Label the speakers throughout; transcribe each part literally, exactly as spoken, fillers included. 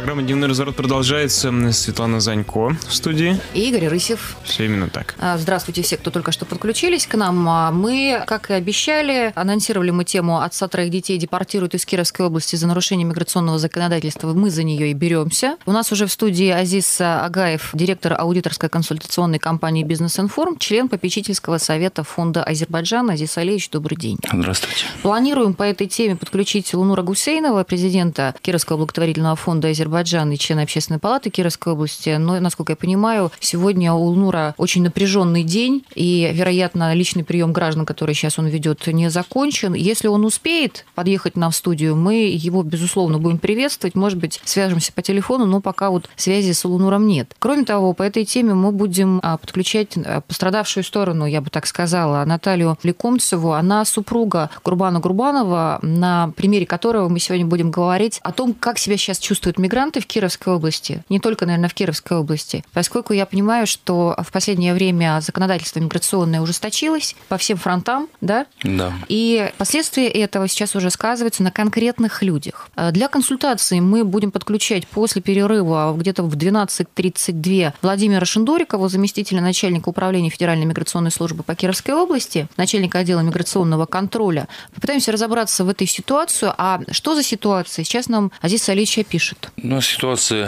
Speaker 1: Программа «Дневной разворот» продолжается. Светлана Занько в студии.
Speaker 2: И Игорь Рысев.
Speaker 1: Все именно так.
Speaker 2: Здравствуйте все, кто только что подключились к нам. Мы, как и обещали, анонсировали мы тему «Отца троих детей депортируют из Кировской области за нарушение миграционного законодательства». Мы за нее и беремся. У нас уже в студии Азиз Агаев, директор аудиторской консультационной компании «Бизнес-информ», член попечительского совета фонда Азербайджана. Азиз Алиевич, добрый день.
Speaker 3: Здравствуйте.
Speaker 2: Планируем по этой теме подключить Лунура Гусейнова, президента Кировского благотворительного фонда Азербайджан и члена Общественной палаты Кировской области. Но, насколько я понимаю, сегодня у Лунура очень напряженный день, и, вероятно, личный прием граждан, который сейчас он ведет, не закончен. Если он успеет подъехать нам в студию, мы его, безусловно, будем приветствовать. Может быть, свяжемся по телефону, но пока вот связи с Лунуром нет. Кроме того, по этой теме мы будем подключать пострадавшую сторону, я бы так сказала, Наталью Лекомцеву. Она супруга Гурбана Гурбанова, на примере которого мы сегодня будем говорить о том, как себя сейчас чувствуют мигранты в Кировской области. Не только, наверное, в Кировской области. Поскольку я понимаю, что в последнее время законодательство миграционное ужесточилось по всем фронтам, да?
Speaker 3: Да.
Speaker 2: И последствия этого сейчас уже сказываются на конкретных людях. Для консультации мы будем подключать после перерыва где-то в двенадцать тридцать два Владимира Шиндорикова, заместителя начальника управления Федеральной миграционной службы по Кировской области, начальника отдела миграционного контроля. Попытаемся разобраться в этой ситуации. А что за ситуация? Сейчас нам Азиз Алиевич опишет.
Speaker 3: Ну, ситуация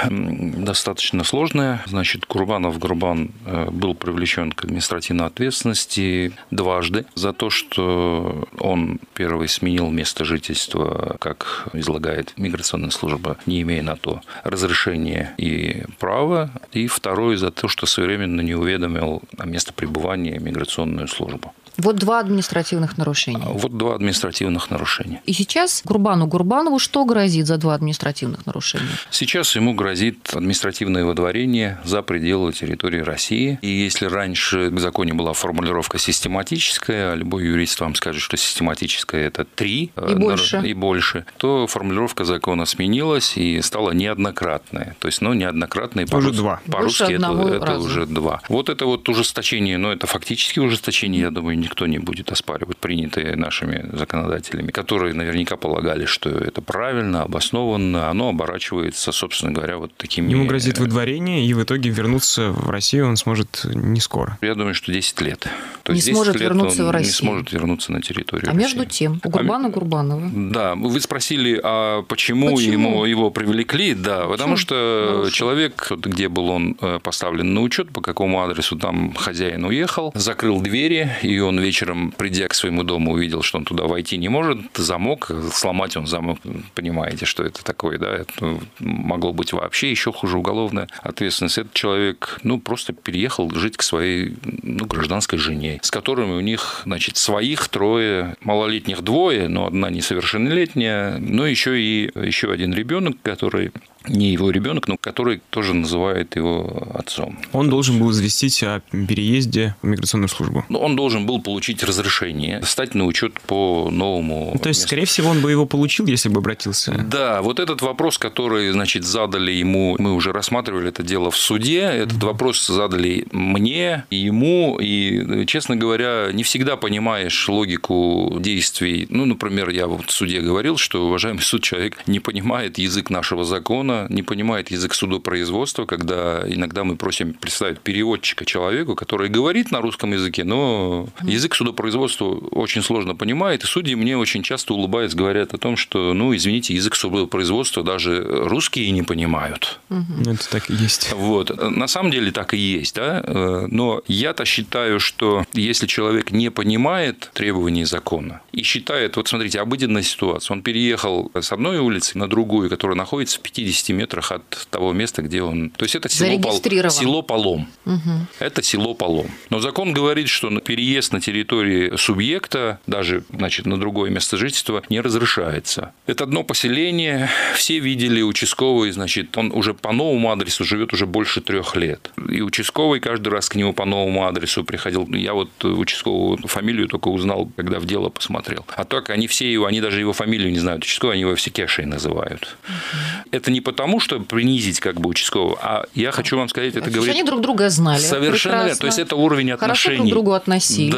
Speaker 3: достаточно сложная. Значит, Гурбанов Гурбан был привлечен к административной ответственности дважды за то, что он, первый, сменил место жительства, как излагает миграционная служба, не имея на то разрешения и права, и второй, за то, что своевременно не уведомил о месте пребывания миграционную службу.
Speaker 2: Вот два административных нарушения.
Speaker 3: Вот два административных нарушения.
Speaker 2: И сейчас Гурбану Гурбанову что грозит за два административных нарушения?
Speaker 3: Сейчас ему грозит административное выдворение за пределы территории России. И если раньше в законе была формулировка систематическая, а любой юрист вам скажет, что систематическая – это три
Speaker 2: и больше.
Speaker 3: и больше, то формулировка закона сменилась и стала неоднократная. То есть, ну, неоднократная по-русски.
Speaker 1: Уже два.
Speaker 3: По-русски это, это уже два. Вот это вот ужесточение, но это фактически ужесточение, я думаю, никто не будет оспаривать, принятые нашими законодателями, которые наверняка полагали, что это правильно, обоснованно, оно оборачивается, собственно говоря, вот такими...
Speaker 1: Ему грозит выдворение, и в итоге вернуться в Россию он сможет не скоро.
Speaker 3: Я думаю, что десять лет. То
Speaker 2: не
Speaker 3: есть
Speaker 2: сможет вернуться в Россию.
Speaker 3: Не сможет вернуться на территорию
Speaker 2: А
Speaker 3: России.
Speaker 2: между тем, у Гурбана
Speaker 3: а,
Speaker 2: Гурбанова...
Speaker 3: Да, вы спросили, а почему,
Speaker 2: почему?
Speaker 3: Ему, его привлекли? Да, почему? Потому что
Speaker 2: Хорошо.
Speaker 3: человек, где был он поставлен на учет, по какому адресу там хозяин уехал, закрыл двери, и он вечером, придя к своему дому, увидел, что он туда войти не может, замок, сломать он замок, понимаете, что это такое, да, это могло быть вообще еще хуже уголовная ответственность. Этот человек, ну, просто переехал жить к своей, ну, гражданской жене, с которыми у них, значит, своих трое, малолетних двое, но одна несовершеннолетняя, но еще и еще один ребенок, который... не его ребенок, но который тоже называет его отцом.
Speaker 1: Он должен был известить о переезде в миграционную службу.
Speaker 3: Он должен был получить разрешение, стать на учет по новому.
Speaker 1: Ну, то есть,
Speaker 3: месту.
Speaker 1: Скорее всего, он бы его получил, если бы обратился.
Speaker 3: Да, вот этот вопрос, который, значит, задали ему, мы уже рассматривали это дело в суде, этот mm-hmm. вопрос задали мне и ему, и, честно говоря, не всегда понимаешь логику действий. Ну, например, я вот в суде говорил, что, уважаемый суд, человек не понимает язык нашего закона, не понимает язык судопроизводства, когда иногда мы просим представить переводчика человеку, который говорит на русском языке, но язык судопроизводства очень сложно понимает, и судьи мне очень часто улыбаясь говорят о том, что, ну, извините, язык судопроизводства даже русские не понимают.
Speaker 1: Угу. Это так и есть.
Speaker 3: Вот. На самом деле так и есть, да? Но я-то считаю, что если человек не понимает требований закона и считает, вот смотрите, обыденная ситуация, он переехал с одной улицы на другую, которая находится в пятидесяти метрах от того места, где он... То есть, это село, Пол... село Полом.
Speaker 2: Угу.
Speaker 3: Это село Полом. Но закон говорит, что переезд на территории субъекта, даже, значит, на другое место жительства, не разрешается. Это одно поселение. Все видели участковый, значит, он уже по новому адресу живет уже больше трех лет. И участковый каждый раз к нему по новому адресу приходил. Я вот участковую фамилию только узнал, когда в дело посмотрел. А так они все его, они даже его фамилию не знают. Участковый, они его все Кешей называют. Угу. Это не потому, что принизить как бы участкового, а я хочу вам сказать, это
Speaker 2: говорит...
Speaker 3: говорит...
Speaker 2: Они друг друга знали.
Speaker 3: Совершенно верно. То есть, это уровень отношений.
Speaker 2: Хорошо друг к другу относились.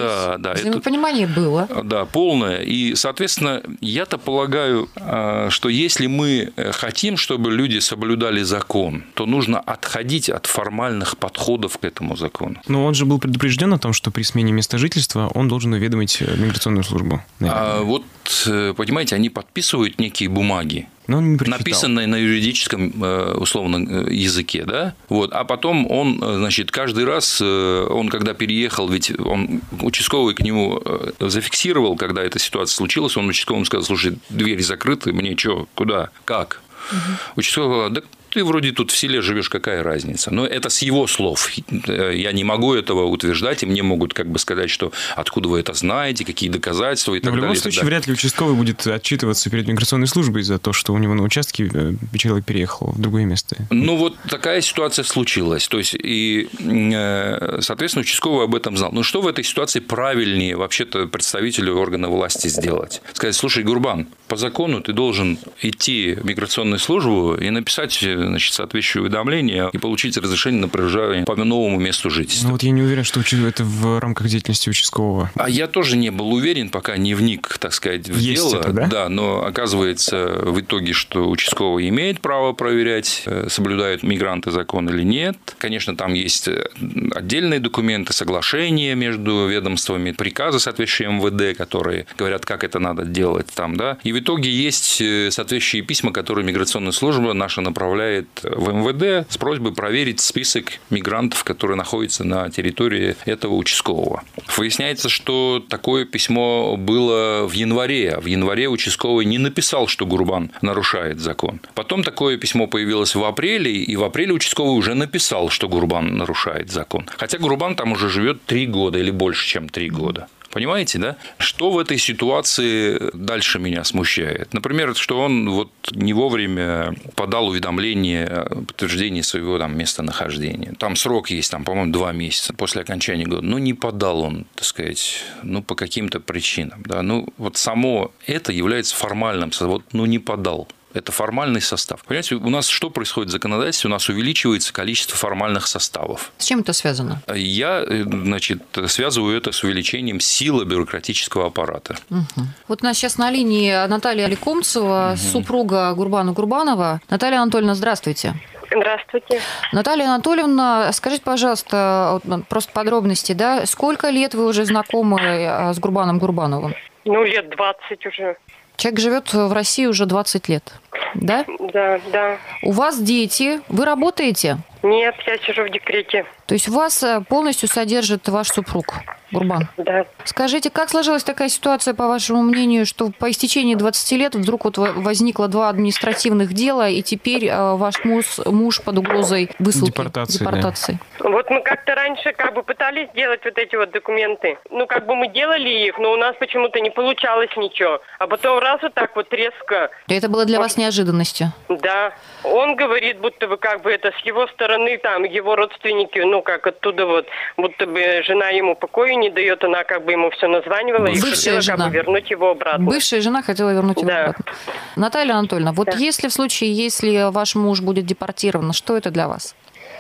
Speaker 3: Да, да.
Speaker 2: Взаимопонимание это, было.
Speaker 3: Да, полное. И, соответственно, я-то полагаю, что если мы хотим, чтобы люди соблюдали закон, то нужно отходить от формальных подходов к этому закону.
Speaker 1: Но он же был предупрежден о том, что при смене места жительства он должен уведомить миграционную службу.
Speaker 3: А вот, понимаете, они подписывают некие бумаги,
Speaker 1: но он не
Speaker 3: написанные на юридическом, условно, языке, да? Вот. А потом он, значит, каждый раз, он когда переехал, ведь он, участковый к нему зафиксировал, когда эта ситуация случилась, он участковому сказал: слушай, двери закрыты, мне что, куда, как? Угу. Участковый сказал: да ты вроде тут в селе живешь, какая разница? Но это с его слов. Я не могу этого утверждать, и мне могут как бы сказать, что откуда вы это знаете, какие доказательства и так далее.
Speaker 1: Но в любом случае, вряд ли участковый будет отчитываться перед миграционной службой за то, что у него на участке человек переехал в другое место.
Speaker 3: Ну, вот такая ситуация случилась. То есть, и, соответственно, участковый об этом знал. Ну, что в этой ситуации правильнее вообще-то представителю органа власти сделать? Сказать: слушай, Гурбан, по закону ты должен идти в миграционную службу и написать, значит, соответствующее уведомление и получить разрешение на проживание по новому месту жительства.
Speaker 1: Ну, вот я не уверен, что это в рамках деятельности участкового.
Speaker 3: А я тоже не был уверен, пока не вник, так сказать, в
Speaker 1: Есть
Speaker 3: дело.
Speaker 1: Это, да?
Speaker 3: Да, но оказывается в итоге, что участковый имеет право проверять, соблюдают мигранты закон или нет. Конечно, там есть отдельные документы, соглашения между ведомствами, приказы соответствующие эм вэ дэ, которые говорят, как это надо делать там, да. И в итоге есть соответствующие письма, которые миграционная служба наша направляет в эм вэ дэ с просьбой проверить список мигрантов, которые находятся на территории этого участкового. Выясняется, что такое письмо было в январе. В январе участковый не написал, что Гурбан нарушает закон. Потом такое письмо появилось в апреле, и в апреле участковый уже написал, что Гурбан нарушает закон. Хотя Гурбан там уже живет три года или больше, чем три года. Понимаете, да? Что в этой ситуации дальше меня смущает? Например, что он вот не вовремя подал уведомление о подтверждении своего там местонахождения. Там срок есть, там, по-моему, два месяца после окончания года. Но не подал он, так сказать, ну, по каким-то причинам. Да? Ну, вот само это является формальным. Вот, ну, не подал. Это формальный состав. Понимаете, у нас что происходит в законодательстве? У нас увеличивается количество формальных составов.
Speaker 2: С чем это связано?
Speaker 3: Я, значит, связываю это с увеличением силы бюрократического аппарата.
Speaker 2: Угу. Вот у нас сейчас на линии Наталья Аликомцева, угу. супруга Гурбана Гурбанова. Наталья Анатольевна, здравствуйте.
Speaker 4: Здравствуйте.
Speaker 2: Наталья Анатольевна, скажите, пожалуйста, просто подробности, да, сколько лет вы уже знакомы с Гурбаном Гурбановым?
Speaker 4: Ну, лет двадцать уже.
Speaker 2: Человек живет в России уже двадцать лет, да?
Speaker 4: Да, да.
Speaker 2: У вас дети, вы работаете?
Speaker 4: Нет, я сижу в декрете.
Speaker 2: То есть вас полностью содержит ваш супруг Гурбан?
Speaker 4: Да.
Speaker 2: Скажите, как сложилась такая ситуация, по вашему мнению, что по истечении двадцати лет вдруг вот возникло два административных дела, и теперь ваш муж, муж под угрозой высылки,
Speaker 1: депортации?
Speaker 2: депортации?
Speaker 4: Да. Вот мы как-то раньше как бы пытались делать вот эти вот документы. Ну, как бы мы делали их, но у нас почему-то не получалось ничего. А потом раз вот так вот резко.
Speaker 2: И это было для он... вас неожиданностью?
Speaker 4: Да. Он говорит, будто бы как бы это с его стороны, там, его родственники, ну, как оттуда вот, будто бы жена ему покоя не дает, она как бы ему все названивала и хотела
Speaker 2: жена.
Speaker 4: как бы вернуть его обратно.
Speaker 2: Бывшая жена хотела вернуть его
Speaker 4: да.
Speaker 2: обратно. Наталья Анатольевна, вот
Speaker 4: да.
Speaker 2: если в случае, если ваш муж будет депортирован, что это для вас?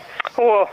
Speaker 4: О,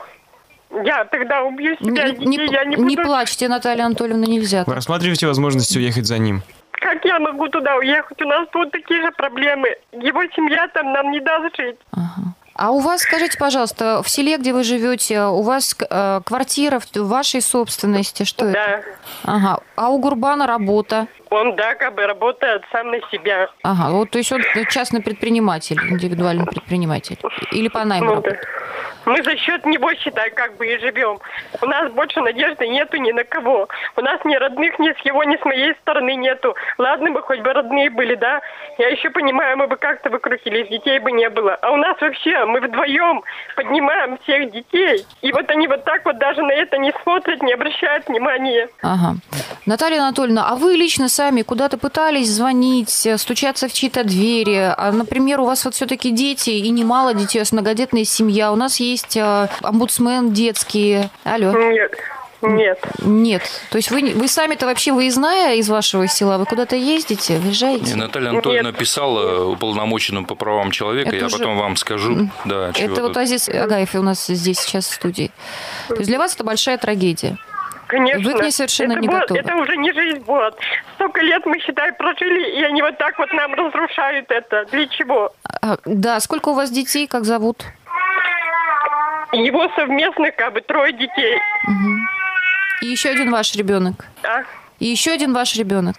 Speaker 4: я тогда убью себя,
Speaker 2: не, не,
Speaker 4: я не буду...
Speaker 2: Не плачьте, Наталья Анатольевна, нельзя.
Speaker 1: Вы рассматриваете возможность уехать за ним?
Speaker 4: Как я могу туда уехать? У нас тут такие же проблемы. Его семья там нам не даст жить.
Speaker 2: Ага. А у вас, скажите, пожалуйста, в селе, где вы живете, у вас э, квартира в вашей собственности? Что
Speaker 4: да.
Speaker 2: это? Ага. А у Гурбана работа?
Speaker 4: Он, да, как бы работает сам на себя.
Speaker 2: Ага, вот, то есть он частный предприниматель, индивидуальный предприниматель? Или по найму
Speaker 4: ну,
Speaker 2: работает?
Speaker 4: Да. Мы за счет него, считай, как бы и живем. У нас больше надежды нету ни на кого. У нас ни родных, ни с его, ни с моей стороны нету. Ладно бы, хоть бы родные были, да? Я еще понимаю, мы бы как-то выкрутились, детей бы не было. А у нас вообще, мы вдвоем поднимаем всех детей. И вот они вот так вот даже на это не смотрят, не обращают внимания.
Speaker 2: Ага. Наталья Анатольевна, а вы лично сами куда-то пытались звонить, стучаться в чьи-то двери? А, например, у вас вот все-таки дети и немало детей, у вас многодетная семья. У нас есть Есть омбудсмен детский. Алло.
Speaker 4: Нет. Нет.
Speaker 2: Нет. То есть вы, вы сами-то вообще выездная из вашего села? Вы куда-то ездите, выезжаете?
Speaker 3: Наталья Анатольевна Нет. писала уполномоченному по правам человека, это я уже... потом вам скажу. Да,
Speaker 2: это вот Азиз Агаев у нас здесь сейчас в студии. То есть для вас это большая трагедия?
Speaker 4: Конечно.
Speaker 2: Вы к ней совершенно
Speaker 4: это
Speaker 2: не
Speaker 4: было,
Speaker 2: готовы.
Speaker 4: Это уже не жизнь будет. Столько лет мы, считай, прожили, и они вот так вот нам разрушают это. Для чего?
Speaker 2: А, да, сколько у вас детей, как зовут?
Speaker 4: Его совместно как бы трое детей.
Speaker 2: Угу. И еще один ваш ребенок.
Speaker 4: А?
Speaker 2: И еще один ваш ребенок.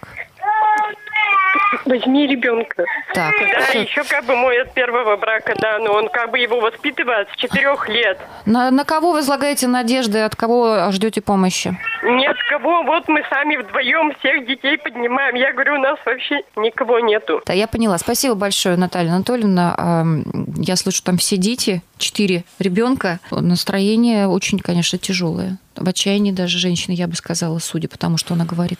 Speaker 4: Возьми ребенка.
Speaker 2: Так,
Speaker 4: Да,
Speaker 2: всё.
Speaker 4: еще как бы мой от первого брака, да, но он как бы его воспитывает с четырех лет.
Speaker 2: На, на кого возлагаете надежды, от кого ждете помощи?
Speaker 4: Нет, кого, вот мы сами вдвоем всех детей поднимаем. Я говорю, у нас вообще никого нету.
Speaker 2: Да, я поняла. Спасибо большое, Наталья Анатольевна. А, Я слышу, там все дети, четыре ребенка. Настроение очень, конечно, тяжелое. В отчаянии даже женщины, я бы сказала, судя по тому, что она говорит.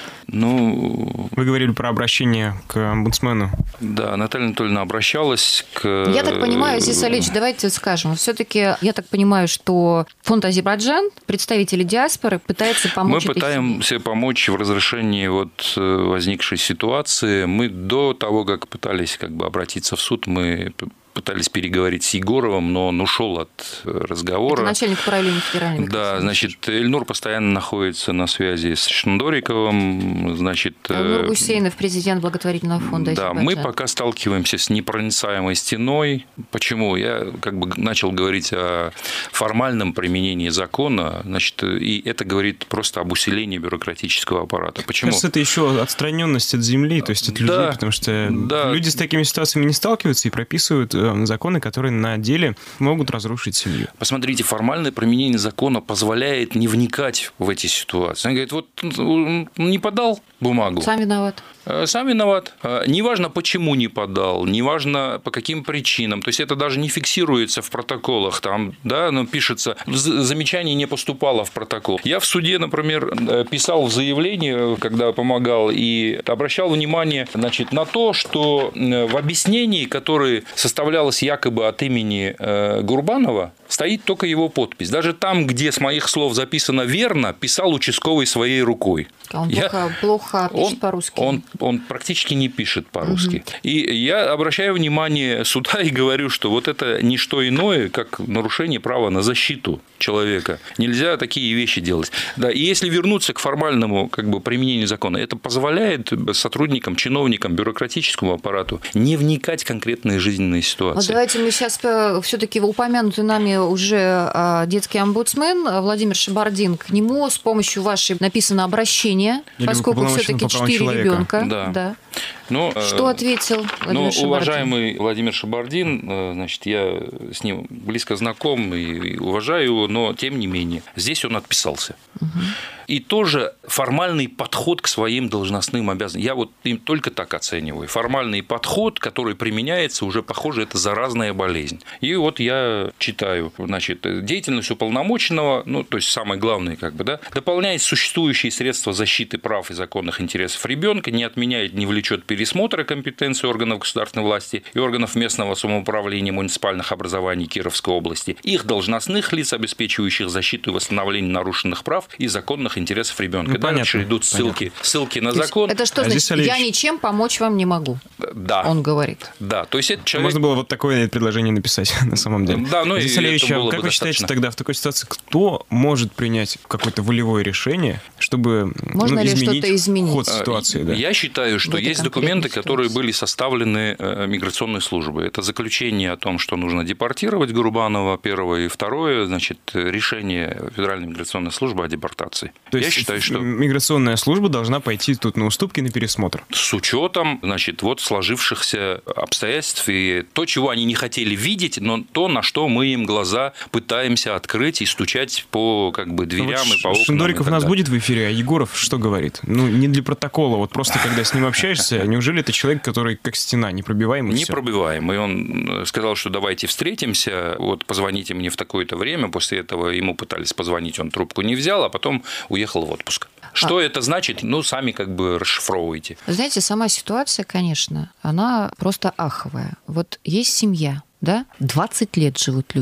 Speaker 3: Ну,
Speaker 1: Вы говорили про обращение к омбудсмену.
Speaker 3: да, Наталья Анатольевна обращалась к...
Speaker 2: Я так понимаю, Азиз Алиевич, давайте скажем, все-таки я так понимаю, что фонд Азербайджан, представители диаспоры, пытаются помочь
Speaker 3: Мы
Speaker 2: этой
Speaker 3: пытаемся
Speaker 2: семье.
Speaker 3: помочь в разрешении вот возникшей ситуации. Мы до того, как пытались как бы обратиться в суд, мы пытались переговорить с Егоровым, но он ушел от разговора.
Speaker 2: Это начальник управления федеральной.
Speaker 3: Да, значит, Эльнур постоянно находится на связи с Шндориковым, значит...
Speaker 2: Эльнур Гусейнов, президент благотворительного фонда
Speaker 3: Да,
Speaker 2: Азербайджан.
Speaker 3: мы пока сталкиваемся с непроницаемой стеной. Почему? Я как бы начал говорить о формальном применении закона, значит, и это говорит просто об усилении бюрократического аппарата. Почему?
Speaker 1: Кажется, это еще отстраненность от земли, то есть от людей,
Speaker 3: Да,
Speaker 1: потому что
Speaker 3: да.
Speaker 1: люди с такими ситуациями не сталкиваются и прописывают законы, которые на деле могут разрушить семью.
Speaker 3: Посмотрите, формальное применение закона позволяет не вникать в эти ситуации. Он говорит, вот он не подал бумагу.
Speaker 2: Сам виноват.
Speaker 3: Сам виноват. Неважно, почему не подал, неважно, по каким причинам. То есть, это даже не фиксируется в протоколах. Там, да, но пишется, замечание не поступало в протокол. Я в суде, например, писал в заявлении, когда помогал, и обращал внимание, значит, на то, что в объяснении, которое составлялось якобы от имени Гурбанова, стоит только его подпись. Даже там, где с моих слов записано верно, писал участковый своей рукой.
Speaker 2: Он
Speaker 3: я...
Speaker 2: плохо, плохо пишет
Speaker 3: он,
Speaker 2: по-русски.
Speaker 3: Он, он практически не пишет по-русски. Угу. И я обращаю внимание суда и говорю, что вот это не что иное, как нарушение права на защиту человека. Нельзя такие вещи делать. Да, и если вернуться к формальному как бы, применению закона, это позволяет сотрудникам, чиновникам, бюрократическому аппарату не вникать в конкретные жизненные ситуации.
Speaker 2: Вот давайте мы сейчас все-таки упомянутый нами уже детский омбудсмен Владимир Шабардин, к нему с помощью вашей написано обращение,
Speaker 1: Или
Speaker 2: поскольку все-таки четыре ребенка.
Speaker 3: Да.
Speaker 2: Да.
Speaker 3: Но,
Speaker 2: что ответил Владимир
Speaker 3: ну,
Speaker 2: Шабардин?
Speaker 3: Уважаемый Владимир Шабардин, значит, я с ним близко знаком и уважаю его, но тем не менее, здесь он отписался. Угу. И тоже формальный подход к своим должностным обязанностям. Я вот им только так оцениваю. Формальный подход, который применяется, уже, похоже, это заразная болезнь. И вот я читаю, значит, деятельность уполномоченного, ну, то есть самое главное, как бы, да, дополняет существующие средства защиты прав и законных интересов ребенка, не отменяет, не влечет пересмотра компетенции органов государственной власти и органов местного самоуправления муниципальных образований Кировской области, их должностных лиц, обеспечивающих защиту и восстановление нарушенных прав и законных интересов ребенка.
Speaker 1: Ну,
Speaker 3: дальше
Speaker 1: понятно,
Speaker 3: идут ссылки,
Speaker 1: понятно.
Speaker 3: ссылки на закон.
Speaker 2: Это что
Speaker 1: а
Speaker 2: значит?
Speaker 1: Алиевич...
Speaker 2: Я ничем помочь вам не могу.
Speaker 3: Да.
Speaker 2: Он говорит.
Speaker 3: Да, то есть это человек...
Speaker 1: Можно было вот такое предложение написать на самом деле.
Speaker 3: Да, ну
Speaker 1: Здесь,
Speaker 3: и
Speaker 1: Алиевич,
Speaker 3: это было
Speaker 1: как
Speaker 3: бы
Speaker 1: вы считаете
Speaker 3: достаточно.
Speaker 1: тогда в такой ситуации, кто может принять какое-то волевое решение, чтобы
Speaker 2: Можно
Speaker 1: ну,
Speaker 2: ли
Speaker 1: изменить,
Speaker 2: что-то изменить?
Speaker 1: ход ситуации? Да.
Speaker 3: Я считаю, что есть документы, которые были составлены миграционной службой. Это заключение о том, что нужно депортировать Гурбанова, первое, и второе, значит, решение Федеральной миграционной службы о депортации.
Speaker 1: То
Speaker 3: Я
Speaker 1: есть
Speaker 3: считаю, что
Speaker 1: миграционная служба должна пойти тут на уступки, на пересмотр.
Speaker 3: с учетом, значит, вот сложившихся обстоятельств и то, чего они не хотели видеть, но то, на что мы им глаза пытаемся открыть и стучать по как бы дверям
Speaker 1: Ну, вот
Speaker 3: и по окнам.
Speaker 1: Шендориков
Speaker 3: и
Speaker 1: у нас
Speaker 3: так
Speaker 1: будет в эфире, а Егоров что говорит? Ну, не для протокола, вот просто когда с ним общаешься, неужели это человек, который как стена, непробиваемый?
Speaker 3: Непробиваемый. Он сказал, что давайте встретимся, вот позвоните мне в такое-то время. После этого ему пытались позвонить, он трубку не взял, а потом уехал в отпуск. Что а... это значит? Ну, сами как бы расшифровываете.
Speaker 2: Знаете, сама ситуация, конечно, она просто аховая. Вот есть семья, да, двадцать лет живут люди.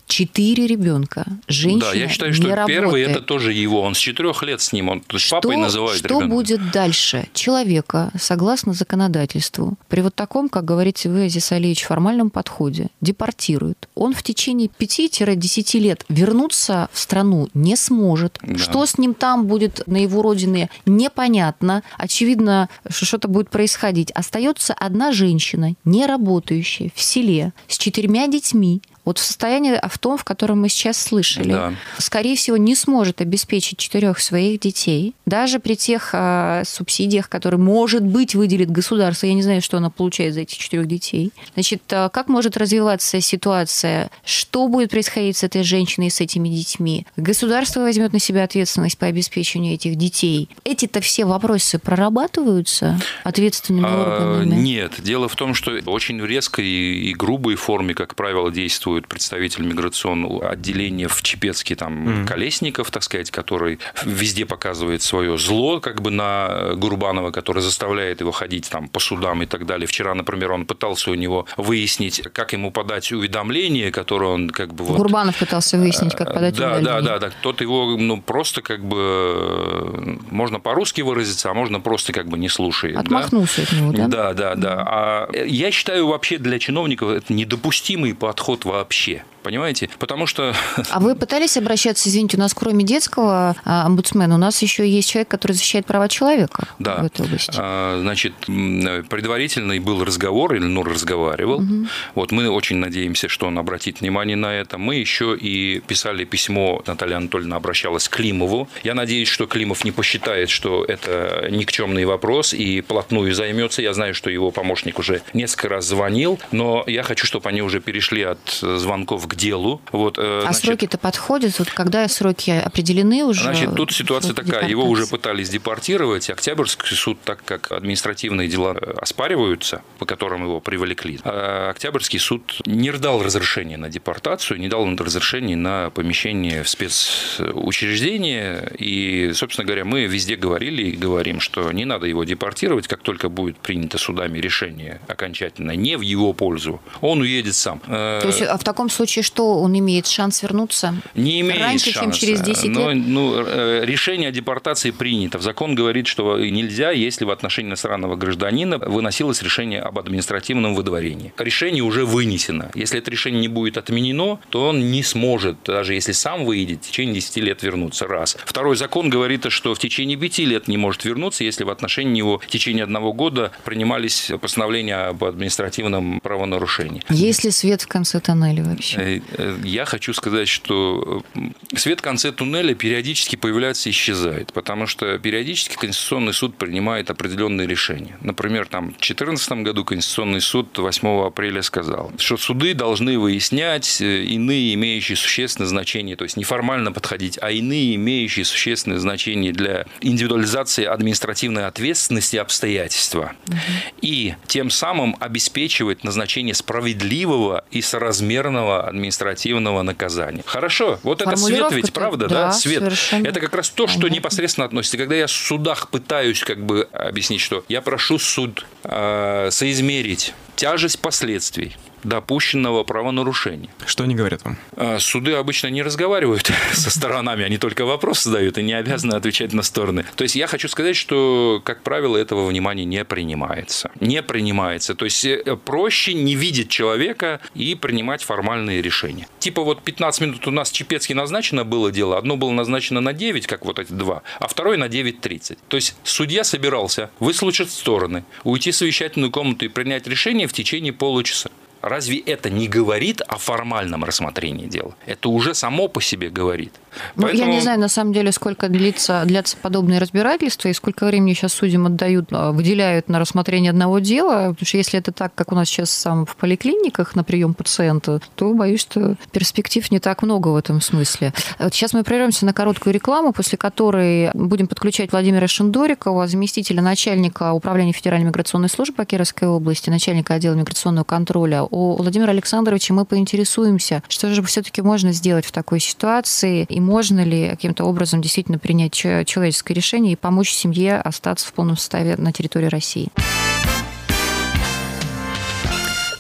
Speaker 2: Четыре ребенка. Женщина
Speaker 3: Да, я считаю,
Speaker 2: не
Speaker 3: что
Speaker 2: работает.
Speaker 3: первый это тоже его. Он с четырех лет с ним. Он то есть
Speaker 2: Что,
Speaker 3: папой называет
Speaker 2: что
Speaker 3: ребенка.
Speaker 2: будет дальше? Человека, согласно законодательству, при вот таком, как говорите вы, Азиз Алиевич, формальном подходе, депортируют. Он в течение пяти-десяти лет вернуться в страну не сможет.
Speaker 3: Да.
Speaker 2: Что с ним там будет на его родине, непонятно. Очевидно, что что-то будет происходить. Остается одна женщина, не работающая, в селе, с четырьмя детьми, вот в состоянии в том, в котором мы сейчас слышали,
Speaker 3: Да.
Speaker 2: скорее всего, не сможет обеспечить четырех своих детей, даже при тех а, субсидиях, которые, может быть, выделит государство. Я не знаю, что оно получает за эти четырех детей. Значит, а, как может развиваться ситуация? Что будет происходить с этой женщиной и с этими детьми? Государство возьмет на себя ответственность по обеспечению этих детей. Эти-то все вопросы прорабатываются ответственными
Speaker 3: А,
Speaker 2: органами?
Speaker 3: Нет. Дело в том, что очень в резкой и грубой форме, как правило, действует представитель миграционного отделения в Чепецке, там, mm. Колесников, так сказать, который везде показывает свое зло, как бы на Гурбанова, который заставляет его ходить там по судам и так далее. Вчера, например, он пытался у него выяснить, как ему подать уведомление, которое он как бы... Вот,
Speaker 2: Гурбанов пытался выяснить, как подать
Speaker 3: да,
Speaker 2: уведомление.
Speaker 3: Да, да, да. Тот его, ну, просто как бы... Можно по-русски выразиться, а можно просто как бы не слушает.
Speaker 2: Отмахнулся
Speaker 3: да?
Speaker 2: от него, да?
Speaker 3: Да, да, да. А я считаю, вообще для чиновников это недопустимый подход вообще. Вообще, понимаете? Потому что...
Speaker 2: А вы пытались обращаться, извините, у нас кроме детского омбудсмена, у нас еще есть человек, который защищает права человека
Speaker 3: да.
Speaker 2: в этой области.
Speaker 3: Значит, предварительный был разговор, или ну, разговаривал. Угу. Вот мы очень надеемся, что он обратит внимание на это. Мы еще и писали письмо, Наталья Анатольевна обращалась к Климову. Я надеюсь, что Климов не посчитает, что это никчемный вопрос и плотную займется. Я знаю, что его помощник уже несколько раз звонил, но я хочу, чтобы они уже перешли от звонков к делу. Вот,
Speaker 2: а
Speaker 3: значит,
Speaker 2: сроки-то подходят? Вот когда сроки определены уже?
Speaker 3: Значит, тут ситуация такая. Его уже пытались депортировать. Октябрьский суд, так как административные дела оспариваются, по которым его привлекли, а Октябрьский суд не дал разрешения на депортацию, не дал разрешения на помещение в спецучреждение. И, собственно говоря, мы везде говорили и говорим, что не надо его депортировать, как только будет принято судами решение окончательно не в его пользу, он уедет сам.
Speaker 2: То есть, а в таком случае что, он имеет шанс вернуться?
Speaker 3: Не имеет
Speaker 2: раньше,
Speaker 3: шанса.
Speaker 2: чем через десять
Speaker 3: Но,
Speaker 2: лет?
Speaker 3: ну, решение о депортации принято. Закон говорит, что нельзя, если в отношении иностранного гражданина выносилось решение об административном выдворении. Решение уже вынесено. Если это решение не будет отменено, то он не сможет, даже если сам выйдет, в течение десяти лет вернуться. Раз. Второй закон говорит, что в течение пяти лет не может вернуться, если в отношении него в течение одного года принимались постановления об административном правонарушении.
Speaker 2: Есть ли свет в конце тоннеля вообще?
Speaker 3: Я хочу сказать, что свет в конце туннеля периодически появляется и исчезает, потому что периодически Конституционный суд принимает определенные решения. Например, там, в две тысячи четырнадцатом году Конституционный суд восьмого апреля сказал, что суды должны выяснять иные имеющие существенное значение, то есть не формально подходить, а иные имеющие существенное значение для индивидуализации административной ответственности обстоятельства. Угу. И тем самым обеспечивать назначение справедливого и соразмерного административного наказания. Хорошо, вот это свет ведь, правда, да? да? Свет. Это как раз то, что понятно. Непосредственно относится. Когда я в судах пытаюсь как бы объяснить, что я прошу суд э, соизмерить тяжесть последствий допущенного правонарушения.
Speaker 1: Что они говорят вам?
Speaker 3: Суды обычно не разговаривают со сторонами, они только вопросы задают и не обязаны отвечать на стороны. То есть я хочу сказать, что, как правило, этого внимания не принимается. Не принимается. То есть проще не видеть человека и принимать формальные решения. Типа вот пятнадцать минут у нас в Чепецке назначено было дело, одно было назначено на девять, как вот эти два, а второе на девять тридцать. То есть судья собирался выслушать стороны, уйти в совещательную комнату и принять решение в течение получаса. Разве это не говорит о формальном рассмотрении дела? Это уже само по себе говорит.
Speaker 2: Ну, Поэтому... Я не знаю, на самом деле, сколько длится, длятся подобные разбирательства и сколько времени сейчас судьям отдают, выделяют на рассмотрение одного дела. Потому что если это так, как у нас сейчас сам в поликлиниках на прием пациента, то боюсь, что перспектив не так много в этом смысле. Вот сейчас мы прервемся на короткую рекламу, после которой будем подключать Владимира Шиндорикова, заместителя начальника Управления Федеральной миграционной службы по Кировской области, начальника отдела миграционного контроля. У Владимира Александровича мы поинтересуемся, что же все-таки можно сделать в такой ситуации, и можно ли каким-то образом действительно принять человеческое решение и помочь семье остаться в полном составе на территории России.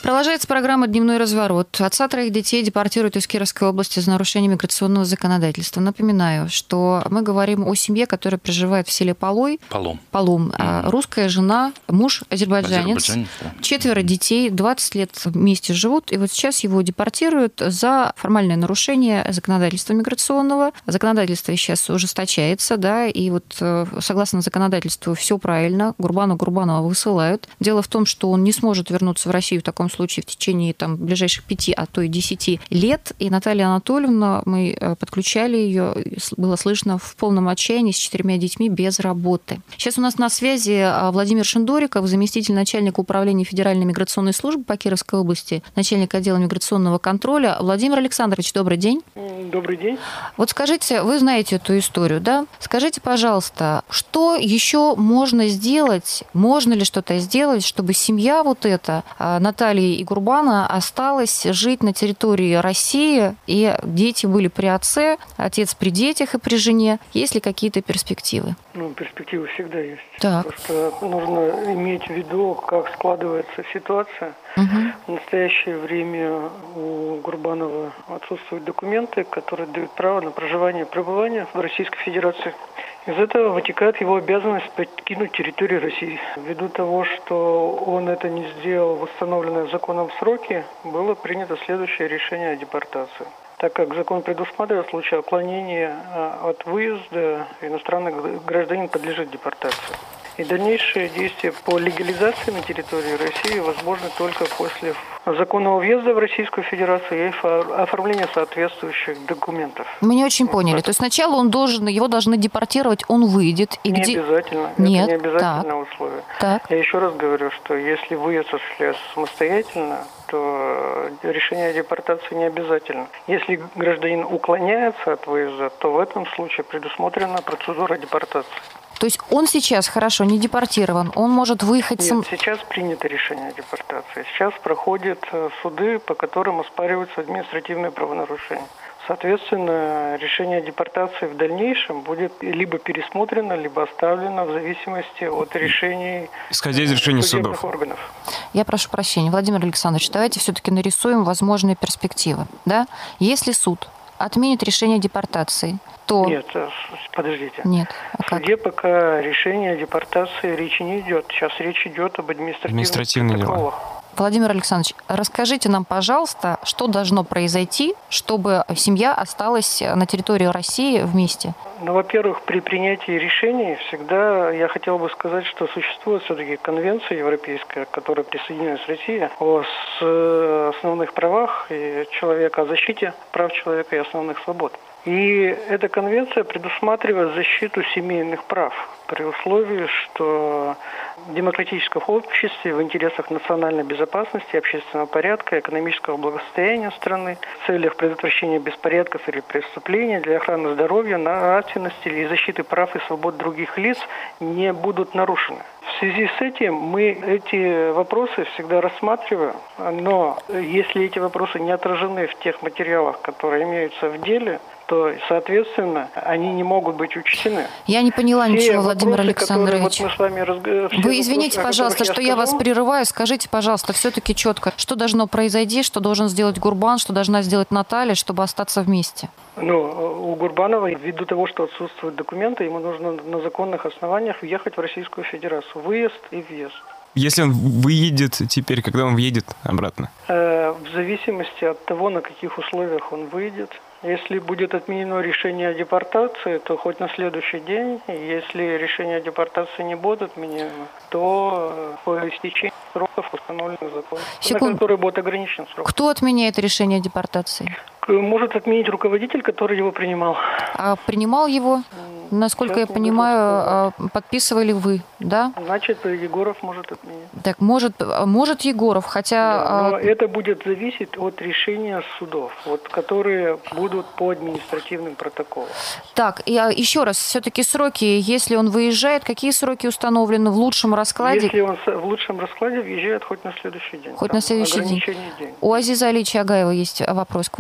Speaker 2: Продолжается программа «Дневной разворот». Отца троих детей депортируют из Кировской области за нарушение миграционного законодательства. Напоминаю, что мы говорим о семье, которая проживает в селе Полой.
Speaker 3: Полом.
Speaker 2: Полом. Mm-hmm. Русская жена, муж азербайджанец. Азербайджанец да. Четверо детей, двадцать лет вместе живут. И вот сейчас его депортируют за формальное нарушение законодательства миграционного. Законодательство сейчас ужесточается, да, и вот согласно законодательству все правильно. Гурбана Гурбанова высылают. Дело в том, что он не сможет вернуться в Россию в таком случае в течение там, ближайших пяти, а то и десяти лет. И Наталья Анатольевна, мы подключали ее, было слышно в полном отчаянии с четырьмя детьми без работы. Сейчас у нас на связи Владимир Шиндориков, заместитель начальника управления Федеральной миграционной службы по Кировской области, начальник отдела миграционного контроля. Владимир Александрович, добрый день.
Speaker 5: Добрый день.
Speaker 2: Вот скажите, вы знаете эту историю, да? Скажите, пожалуйста, что еще можно сделать, можно ли что-то сделать, чтобы семья вот эта, Натальи и Гурбана, осталась жить на территории России, и дети были при отце, отец при детях и при жене? Есть ли какие-то перспективы?
Speaker 5: Ну, перспективы всегда есть.
Speaker 2: Так.
Speaker 5: Просто нужно иметь в виду, как складывается ситуация. Угу. В настоящее время у Гурбанова отсутствуют документы, которые дают право на проживание и пребывание в Российской Федерации. Из этого вытекает его обязанность покинуть территорию России. Ввиду того, что он это не сделал в установленные законом сроки, было принято следующее решение о депортации. Так как закон предусматривает в случае отклонения от выезда, иностранный гражданин подлежит депортации. И дальнейшие действия по легализации на территории России возможны только после законного въезда в Российскую Федерацию и оформления соответствующих документов.
Speaker 2: Мы не очень поняли. То есть сначала он должен, его должны депортировать, он выйдет. И
Speaker 5: не
Speaker 2: где...
Speaker 5: обязательно.
Speaker 2: Нет.
Speaker 5: Это не обязательное
Speaker 2: так.
Speaker 5: условие.
Speaker 2: Так.
Speaker 5: Я еще раз говорю, что если выезд осуществляется самостоятельно, то решение о депортации не обязательно. Если гражданин уклоняется от выезда, то в этом случае предусмотрена процедура депортации.
Speaker 2: То есть он сейчас, хорошо, не депортирован, он может выехать...
Speaker 5: Нет,
Speaker 2: сам...
Speaker 5: сейчас принято решение о депортации. Сейчас проходят суды, по которым оспариваются административные правонарушения. Соответственно, решение о депортации в дальнейшем будет либо пересмотрено, либо оставлено в зависимости от решений
Speaker 1: исходя из решений
Speaker 5: судебных
Speaker 1: судов.
Speaker 5: органов.
Speaker 2: Я прошу прощения, Владимир Александрович, давайте все-таки нарисуем возможные перспективы. Да? Если суд отменит решение о депортации, то...
Speaker 5: Нет, подождите.
Speaker 2: Нет. А
Speaker 5: в
Speaker 2: как?
Speaker 5: суде пока решение о депортации речи не идет. Сейчас речь идет об административных
Speaker 1: Административные
Speaker 5: протоколах.
Speaker 1: дела.
Speaker 2: Владимир Александрович, расскажите нам, пожалуйста, что должно произойти, чтобы семья осталась на территории России вместе?
Speaker 5: Ну, во-первых, при принятии решений всегда я хотел бы сказать, что существует все-таки конвенция европейская, к которой присоединилась Россия, о основных правах и человека, о защите прав человека и основных свобод. И эта конвенция предусматривает защиту семейных прав при условии, что в демократическом обществе в интересах национальной безопасности, общественного порядка, экономического благосостояния страны, в целях предотвращения беспорядков или преступлений, для охраны здоровья, нравственности и защиты прав и свобод других лиц не будут нарушены. В связи с этим мы эти вопросы всегда рассматриваем, но если эти вопросы не отражены в тех материалах, которые имеются в деле, то, соответственно, они не могут быть учтены.
Speaker 2: Я не поняла
Speaker 5: все
Speaker 2: ничего,
Speaker 5: вопросы,
Speaker 2: Владимир Александрович.
Speaker 5: Вот мы с вами разг...
Speaker 2: Вы извините, вопросы, пожалуйста, я что скажу... я вас прерываю. Скажите, пожалуйста, все-таки четко, что должно произойти, что должен сделать Гурбан, что должна сделать Наталья, чтобы остаться вместе?
Speaker 5: Ну, у Гурбанова, ввиду того, что отсутствуют документы, ему нужно на законных основаниях въехать в Российскую Федерацию. Выезд и въезд.
Speaker 1: Если он выедет теперь, когда он въедет обратно?
Speaker 5: Э, в зависимости от того, на каких условиях он выйдет. Если будет отменено решение о депортации, то хоть на следующий день. Если решение о депортации не будет отменено, то по истечении сроков, установленных законом, на который будет ограничен срок.
Speaker 2: Кто отменяет решение о депортации?
Speaker 5: Может отменить руководитель, который его принимал.
Speaker 2: А принимал его, насколько Сейчас я понимаю, подписывали вы, да?
Speaker 5: Значит, Егоров может отменить.
Speaker 2: Так, может, может Егоров, хотя...
Speaker 5: Да, но это будет зависеть от решения судов, вот, которые будут по административным протоколам.
Speaker 2: Так, и еще раз, все-таки сроки, если он выезжает, какие сроки установлены в лучшем раскладе?
Speaker 5: Если он в лучшем раскладе въезжает хоть на следующий день.
Speaker 2: Хоть на следующий день.
Speaker 5: день.
Speaker 2: У Азиза Алича Агаева есть вопрос к вам.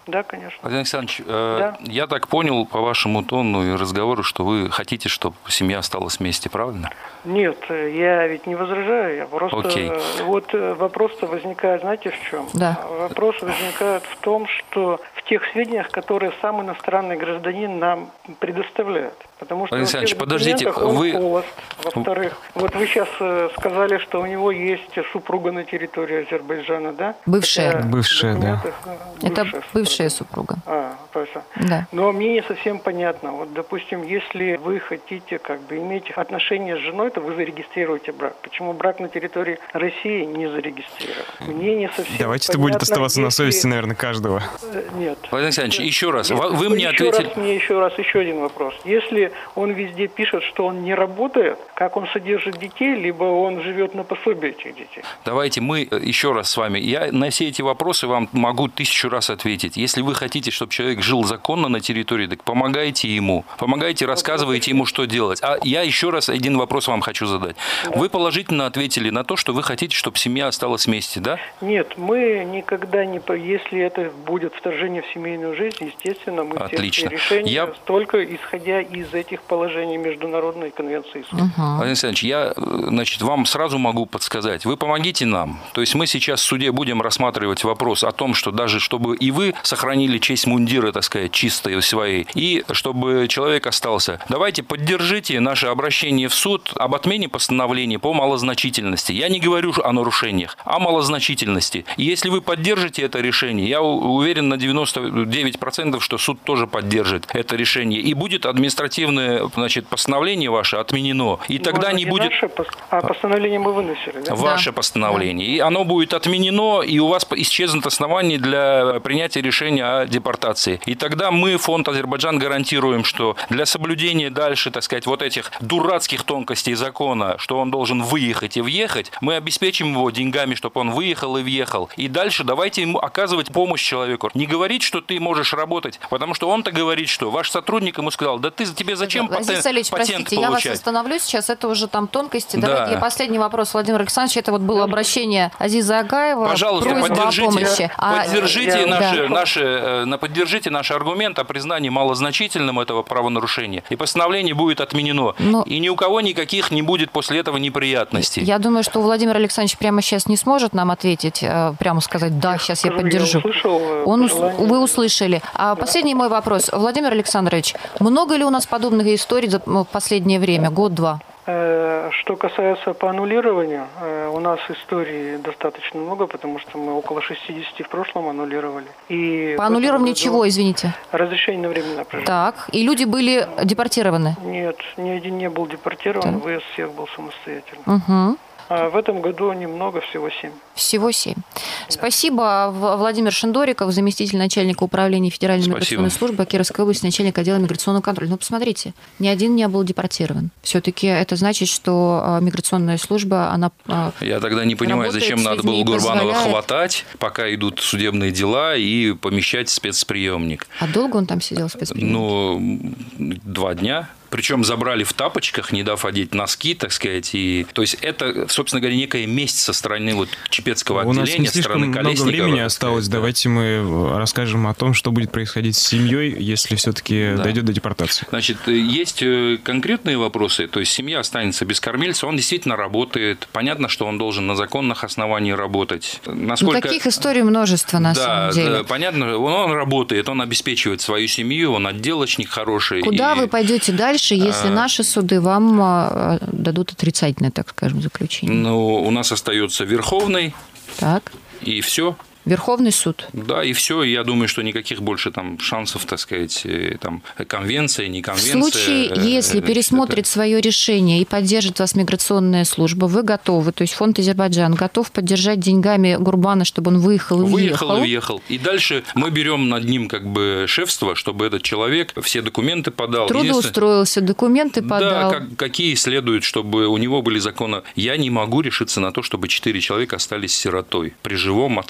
Speaker 5: Да, конечно.
Speaker 3: Владимир Александрович, э,
Speaker 5: Да.
Speaker 3: я так понял по вашему тону и разговору, что вы хотите, чтобы семья осталась вместе, правильно?
Speaker 5: Нет, я ведь не возражаю, я просто...
Speaker 3: Окей.
Speaker 5: Вот вопрос-то возникает, знаете, в чем?
Speaker 2: Да.
Speaker 5: Вопрос возникает в том, что в тех сведениях, которые сам иностранный гражданин нам предоставляет. Потому что,
Speaker 3: Владимир Александрович,
Speaker 5: во-первых,
Speaker 3: подождите,
Speaker 5: документах он
Speaker 3: вы-
Speaker 5: холост. Во-вторых, вот вы сейчас э, сказали, что у него есть супруга на территории Азербайджана, да?
Speaker 2: Бывшая.
Speaker 5: Хотя в
Speaker 1: Бывшая, да.
Speaker 5: документах, э,
Speaker 2: Это
Speaker 5: бывшая
Speaker 2: бывшая супруга.
Speaker 5: А, точно.
Speaker 2: Да.
Speaker 5: Но мне не совсем понятно. Вот, допустим, если вы хотите как бы иметь отношения с женой, то вы зарегистрируете брак. Почему брак на территории России не зарегистрирован? Мне не совсем
Speaker 1: Давайте это
Speaker 5: понятно,
Speaker 1: будет оставаться на
Speaker 5: если-
Speaker 1: совести, наверное, каждого.
Speaker 5: Э, Нет.
Speaker 3: Владимир Александрович, еще раз,
Speaker 5: Нет,
Speaker 3: вы мне
Speaker 5: еще
Speaker 3: ответили...
Speaker 5: Раз, мне еще раз еще один вопрос. Если он везде пишет, что он не работает, как он содержит детей, либо он живет на пособие этих детей?
Speaker 3: Давайте мы еще раз с вами. Я на все эти вопросы вам могу тысячу раз ответить. Если вы хотите, чтобы человек жил законно на территории, так помогайте ему. Помогайте, рассказывайте ему, что делать. А я еще раз один вопрос вам хочу задать. Вы положительно ответили на то, что вы хотите, чтобы семья осталась вместе, да?
Speaker 5: Нет, мы никогда не... по- Если это будет вторжение в семейную жизнь, естественно, мы
Speaker 3: Отлично.
Speaker 5: все решения
Speaker 3: Я-
Speaker 5: только исходя из этих положений Международной конвенции.
Speaker 2: Мгм.
Speaker 3: Владимир Александрович, я, э, значит, вам сразу могу подсказать. Вы помогите нам. То есть мы сейчас в суде будем рассматривать вопрос о том, что даже чтобы и вы сохранили честь мундира, так сказать, чистой своей, и чтобы человек остался. Давайте поддержите наше обращение в суд об отмене постановления по малозначительности. Я не говорю о нарушениях, а о малозначительности. И если вы поддержите это решение, я у- уверен на девяносто девять процентов, что суд тоже поддержит это решение. И будет административное, значит, постановление ваше отменено. И тогда
Speaker 5: Ну,
Speaker 3: не будет...
Speaker 5: наше пос- а постановление мы выносили, да?
Speaker 3: Ваше постановление. И оно будет отменено, и у вас исчезнут основания для принятия решения о депортации. И тогда мы, фонд Азербайджан, гарантируем, что для соблюдения дальше, так сказать, вот этих дурацких тонкостей закона, что он должен выехать и въехать, мы обеспечим его деньгами, чтобы он выехал и въехал. И дальше давайте ему оказывать помощь человеку. Не говорить, что ты можешь работать, потому что он-то говорит, что ваш сотрудник ему сказал, да ты, тебе зачем
Speaker 2: Владимир
Speaker 3: патент,
Speaker 2: Салевич,
Speaker 3: патент
Speaker 2: простите, я вас
Speaker 3: получать?
Speaker 2: остановлю сейчас, это уже там тонкости.
Speaker 3: Да.
Speaker 2: Давайте я последний вопрос, Владимир Александрович, это вот было обращение Азиза Агаева,
Speaker 3: Пожалуйста,
Speaker 2: просьба
Speaker 3: поддержите,
Speaker 2: о помощи. А-
Speaker 3: поддержите,
Speaker 5: я-
Speaker 3: наши,
Speaker 2: да.
Speaker 3: наши, э, на- поддержите наш аргумент о признании малозначительным этого правонарушения, и постановление будет отменено.
Speaker 2: Но-
Speaker 3: И ни у кого никаких не будет после этого неприятностей.
Speaker 2: Я думаю, что Владимир Александрович прямо сейчас не сможет нам ответить, э, прямо сказать, да, сейчас я
Speaker 5: скажу, я
Speaker 2: поддержу.
Speaker 5: услышал, э,
Speaker 2: Он, ус-
Speaker 5: пожелание.
Speaker 2: вы услышали. А последний мой вопрос. Владимир Александрович, много ли у нас подобных историй за м, последнее время, год-два?
Speaker 5: Э, Что касается по аннулированию, э, у нас историй достаточно много, потому что мы около шестидесяти в прошлом аннулировали. И
Speaker 2: По
Speaker 5: в этом
Speaker 2: аннулированию
Speaker 5: году
Speaker 2: чего, извините?
Speaker 5: Разрешение на временное проживание.
Speaker 2: Так, и люди были депортированы?
Speaker 5: Нет, ни один не был депортирован,
Speaker 2: Так.
Speaker 5: выезд всех был самостоятельно.
Speaker 2: Угу.
Speaker 5: А в этом году немного, всего семь.
Speaker 2: Всего семь. Спасибо. В- Владимир Шиндориков, заместитель начальника управления Федеральной
Speaker 3: Спасибо.
Speaker 2: миграционной службы Кировской области, начальник отдела миграционного контроля. Ну, посмотрите, ни один не был депортирован. Все-таки это значит, что а, миграционная служба, она... а,
Speaker 3: Я тогда не понимаю,
Speaker 2: Работает
Speaker 3: зачем
Speaker 2: с
Speaker 3: надо
Speaker 2: людьми
Speaker 3: было
Speaker 2: и
Speaker 3: Гурбанова
Speaker 2: позволяет.
Speaker 3: хватать, пока идут судебные дела, и помещать в спецприемник.
Speaker 2: А долго он там сидел в спецприемнике?
Speaker 3: Ну, два дня. Причем забрали в тапочках, не дав одеть носки, так сказать. И, то есть это, собственно говоря, некая месть со стороны вот Чепецкого
Speaker 1: У нас
Speaker 3: отделения,
Speaker 1: не
Speaker 3: со
Speaker 1: слишком
Speaker 3: стороны
Speaker 1: много
Speaker 3: Колесникова.
Speaker 1: времени
Speaker 3: так
Speaker 1: осталось.
Speaker 3: сказать, да.
Speaker 1: Давайте мы расскажем о том, что будет происходить с семьей, если все-таки
Speaker 3: Да.
Speaker 1: дойдет до депортации.
Speaker 3: Значит, есть э, конкретные вопросы, то есть семья останется без кормильца, он действительно работает, понятно, что он должен на законных основаниях работать.
Speaker 2: Ну,
Speaker 3: Насколько...
Speaker 2: таких историй множество, на
Speaker 3: да,
Speaker 2: самом деле.
Speaker 3: да, понятно, он, он работает, он обеспечивает свою семью, он отделочник хороший.
Speaker 2: Куда
Speaker 3: и-
Speaker 2: вы пойдете дальше, если
Speaker 3: А,
Speaker 2: наши суды вам а, дадут отрицательное, так скажем, заключение?
Speaker 3: Ну, у нас остается Верховный,
Speaker 2: Так.
Speaker 3: и все.
Speaker 2: Верховный суд.
Speaker 3: Да, и все. Я думаю, что никаких больше там шансов, так сказать, э, там конвенция, не
Speaker 2: В
Speaker 3: конвенция.
Speaker 2: случае,
Speaker 3: э,
Speaker 2: если
Speaker 3: значит,
Speaker 2: пересмотрит
Speaker 3: это-
Speaker 2: свое решение и поддержит вас миграционная служба, вы готовы, то есть фонд Азербайджан готов поддержать деньгами Гурбана, чтобы он выехал и
Speaker 3: Выехал
Speaker 2: въехал?
Speaker 3: и въехал. И дальше мы берем над ним как бы шефство, чтобы этот человек все документы подал. Единственное-
Speaker 2: Трудоустроился, документы подал.
Speaker 3: Да, как- какие следует, чтобы у него были законы. Я не могу решиться на то, чтобы четыре человека остались сиротой при живом отце.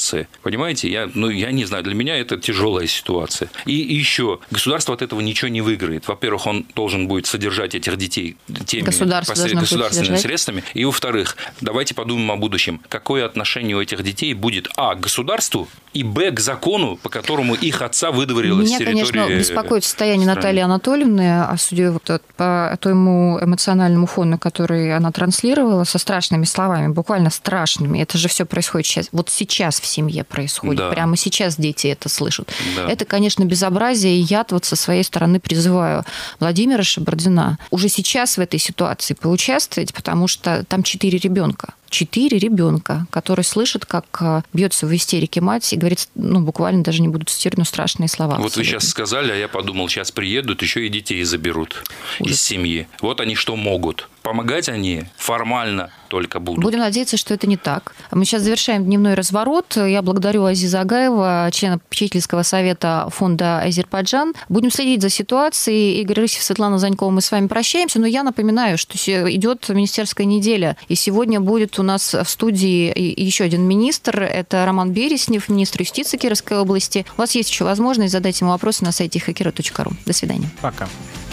Speaker 3: Понимаете? Я, ну, я не знаю, для меня это тяжелая ситуация. И, и еще, государство от этого ничего не выиграет. Во-первых, он должен будет содержать этих детей теми
Speaker 2: Государство
Speaker 3: государственными средствами. И, во-вторых, давайте подумаем о будущем. Какое отношение у этих детей будет, а, к государству, и, б, к закону, по которому их отца выдворило с территории.
Speaker 2: Меня, конечно, беспокоит состояние страны. Натальи Анатольевны, а судя вот по тому эмоциональному фону, который она транслировала, со страшными словами, буквально страшными. Это же все происходит сейчас. Вот сейчас в семье происходит. Да. Прямо сейчас дети это слышат. Да. Это, конечно, безобразие. И я вот со своей стороны призываю Владимира Шабардина уже сейчас в этой ситуации поучаствовать, потому что там четыре ребенка. Четыре ребенка, которые слышат, как бьется в истерике мать и говорит, ну, буквально даже не буду цитировать, но страшные слова.
Speaker 3: Вот абсолютно. Вы сейчас сказали, а я подумал, сейчас приедут, еще и детей заберут Ужас. Из семьи. Вот они что могут. Помогать они формально только будут.
Speaker 2: Будем надеяться, что это не так. Мы сейчас завершаем дневной разворот. Я благодарю Азиза Агаева, члена попечительского совета фонда «Азербайджан». Будем следить за ситуацией. Игорь Рысев, Светлана Занькова, мы с вами прощаемся. Но я напоминаю, что идет министерская неделя. И сегодня будет у нас в студии еще один министр. Это Роман Береснев, министр юстиции Кировской области. У вас есть еще возможность задать ему вопросы на сайте хакера точка ру. До свидания.
Speaker 1: Пока.